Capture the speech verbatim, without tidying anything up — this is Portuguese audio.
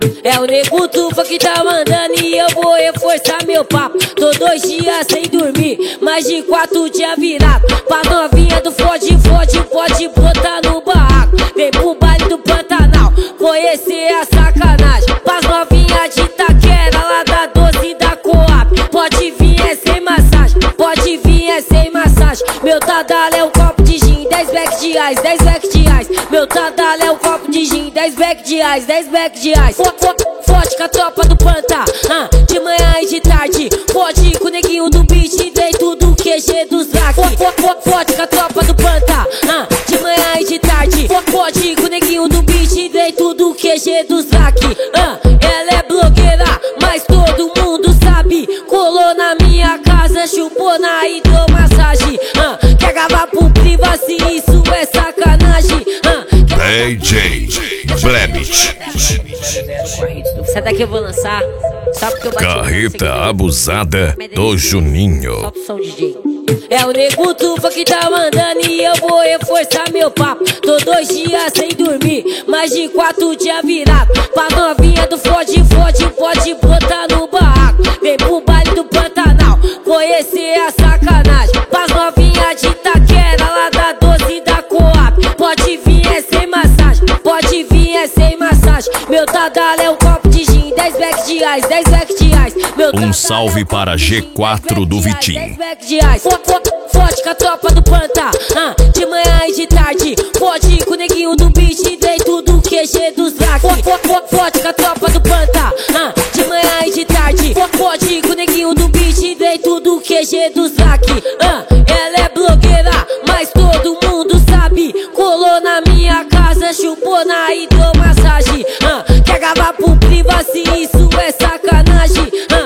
É o nego tufa que tá mandando e eu vou reforçar meu papo. Tô dois dias sem dormir, mais de quatro dias virado. Pra novinha do fode, fode, pode botar no barraco. Vem pro baile do Pantanal, conhecer a sacanagem. Pras novinha de Itaquera, lá da doze da Coab. Pode vir é sem massagem, pode vir é sem massagem. Meu tadala é um copo de gin, dez back de reais, dez back de reais. Meu tadala é um copo de gin, dez back de reais, dez back de reais. Forte com a tropa do Panta, ah, de manhã e de tarde. Pode com o neguinho do beat, vem tudo Q G dos Drac. Forte com a tropa do Panta, ah, de manhã e de tarde. Pode com o neguinho do beat, vem tudo Q G dos Drac. Ah, ela é blogueira, mas todo mundo sabe. Colou na minha casa, chupou na hidromassagem. Ah, quer gravar pro privacy, isso é sacanagem. Ah, D J Blebit. Essa daqui eu vou lançar só porque eu bati. Carreta abusada do Juninho. Só pro som D J. É o nego tufa que tá mandando e eu vou reforçar meu papo. Tô dois dias sem dormir, mais de quatro dias virado. Pra novinha do fode, fode, pode botar no barraco. Vem pro baile do Pantanal, conhecer a sacanagem. Pras novinha de Itaquera, lá da doze da Coab. Pode vir é sem massagem, pode vir é sem massagem. Meu tadala é um copo de gin, dez back de reais, dez back de reais. Um salve para G quatro do Vitinho. Forte com a tropa do Panta, ah, de manhã e de tarde. Pode com o neguinho do beat, vem tudo Q G dos Drac. Forte com a tropa do Panta, ah, de manhã e de tarde. Pode com o neguinho do beat, vem tudo Q G dos Drac. Ah, ela é blogueira, mas todo mundo sabe. Colou na minha casa, chupou na hidromassagem. Ah, quer gravar pro privacy, isso é sacanagem. Ah,